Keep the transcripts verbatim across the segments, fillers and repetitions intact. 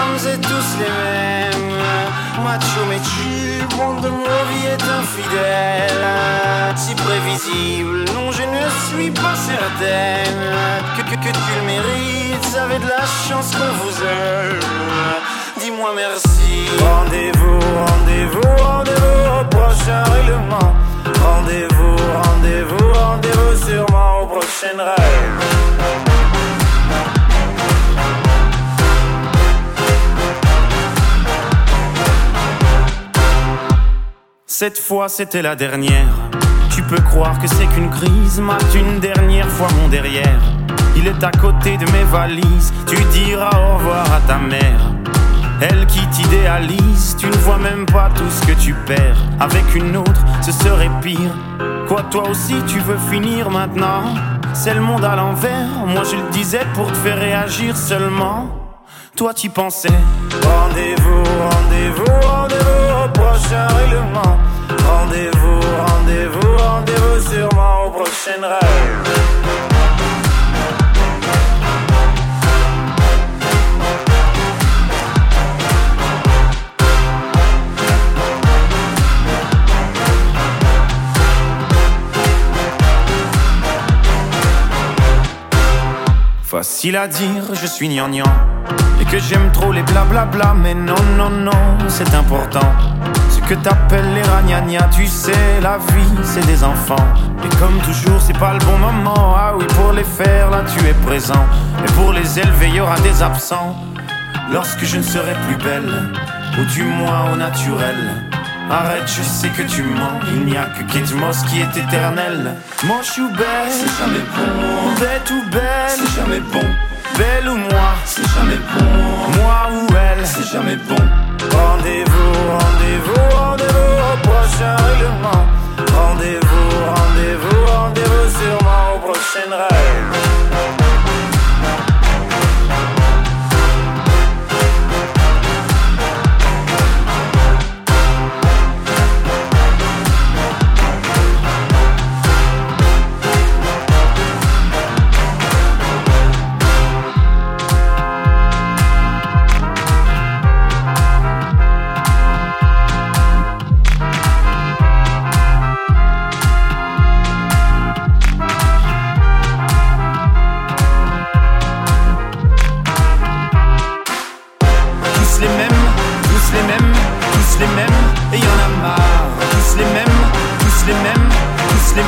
sommes tous les mêmes. Macho mais tu, monde de mon vie est infidèle. Si prévisible, non je ne suis pas certaine que, que, que tu le mérites, vous avez de la chance qu'on vous aime. Dis-moi merci. Rendez-vous, rendez-vous, rendez-vous au prochain règlement. Rendez-vous, rendez-vous, rendez-vous sûrement au prochain rêve. Cette fois c'était la dernière. Tu peux croire que c'est qu'une crise, mate une dernière fois mon derrière. Il est à côté de mes valises, tu diras au revoir à ta mère. Elle qui t'idéalise, tu ne vois même pas tout ce que tu perds. Avec une autre, ce serait pire. Quoi, toi aussi tu veux finir maintenant? C'est le monde à l'envers, moi je le disais pour te faire réagir seulement. Toi t'y pensais. Rendez-vous, rendez-vous, rendez-vous au prochain règlement. Rendez-vous, rendez-vous, rendez-vous sûrement au prochain rêve. Facile à dire, je suis gnangnan et que j'aime trop les blablabla, mais non, non, non, c'est important. Ce que t'appelles les ragnagnas, tu sais, la vie, c'est des enfants. Et comme toujours, c'est pas le bon moment. Ah oui, pour les faire, là, tu es présent. Et pour les élever, il y aura des absents. Lorsque je ne serai plus belle, ou du moins au naturel. Arrête, je sais que tu mens. Il n'y a que Kate Moss qui est éternelle. Manche ou belle, c'est jamais bon. Bête ou belle, c'est jamais bon. Belle ou moi, c'est jamais bon. Moi ou elle, c'est jamais bon. Rendez-vous, rendez-vous, rendez-vous au prochain règlement. Rendez-vous, rendez-vous, rendez-vous sûrement au prochain rêve.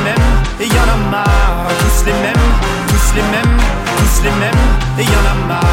Et y en a marre, tous les mêmes, tous les mêmes, tous les mêmes, et y en a marre.